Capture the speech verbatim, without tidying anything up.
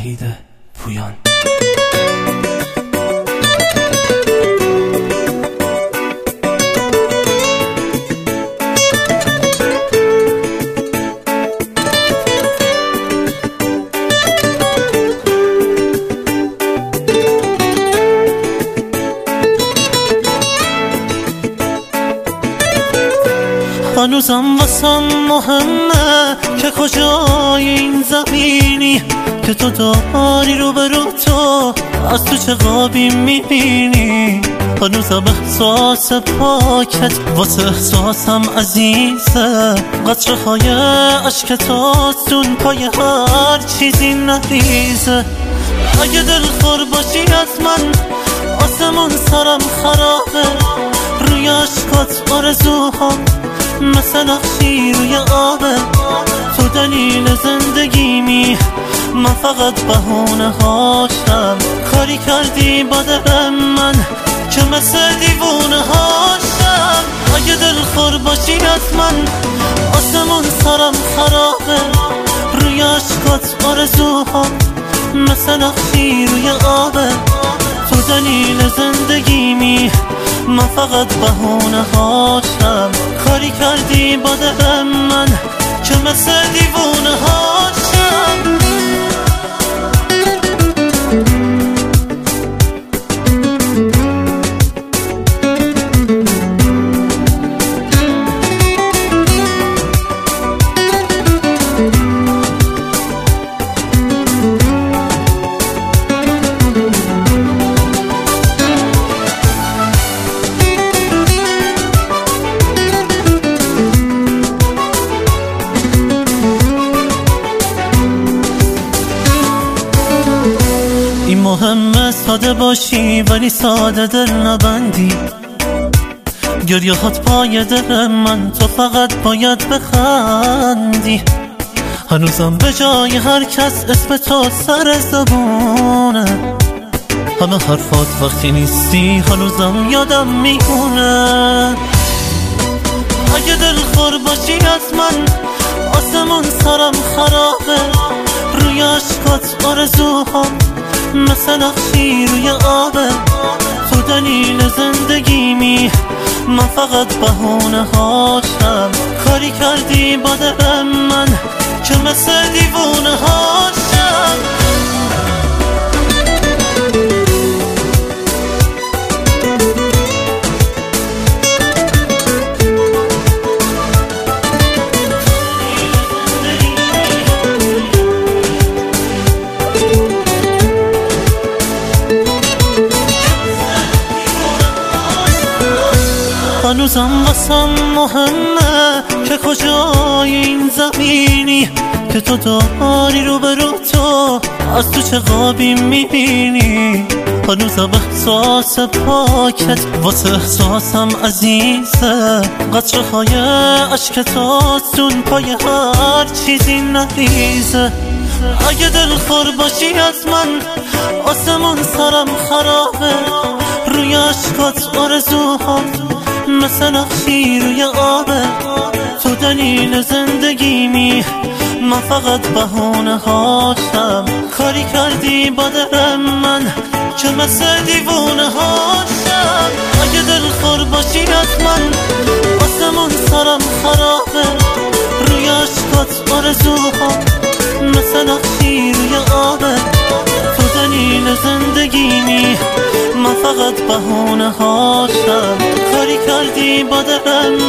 وحید پویان. هنوزم واسم مهمه که کجای این زمینی که تو داری رو برو تو از تو چه قابی میبینی. هنوزم احساس پاکت واسه احساسم عزیزه، قطره های عشق تاتون پای هر چیزی نریزه. اگه دل خور باشی از من آسمون سرم خرابه، روی عشقات آرزوهام مثل نقشی روی آبه. تو دلیل زندگیمی من فقط بهونه هاشم، کاری کردی با دل من که مثل دیوونه هاشم. اگه دل خور باشی از من آسمون سرم خرابه، روی عشقات آرزوهام مثل نقشی روی آبه. تو دلیل زندگیمی من فقط بهونه هاشم، کاری کردی با دل من که مثل دیوونه هاشم. این مهمه ساده باشی ولی ساده دل نبندی. گریه هات پای دل من تو فقط باید بخندی. هنوزم به جای هر کس اسم تو سر زبونه، همه حرفات وقتی نیستی هنوزم یادم میمونه. اگه دل خور باشی از من آسمون سرم خرابه، روی عشقات آرزوهام مثل نقشی روی آبه. تو دلیل زندگیمی من فقط بهونه هاشم، کاری کردی با دل من که مثل دیوونه هاشم. هنوزم واسم مهمه که کجای این زمینی که تو داری رو برو تو از تو چه قابی میبینی. هنوزم احساس پاکت واسه احساسم عزیزه، قطره های عشق تاتون پای هر چیزی نریزه. اگه دل خور باشی از من آسمون سرم خرابه، روی عشقات آرزوهام مثل نقشی روی آبه. تو دلیل زندگیمی من فقط بهونه هاشم، کاری کردی با دل من که مثل دیوونه هاشم. اگه دل خور باشی از من آسمون سرم خرابه، روی عشقات آرزوهام مثل نقشی روی آبه. تو دلیل زندگیمی من فقط بهونه هاشم، کاری کردی با دل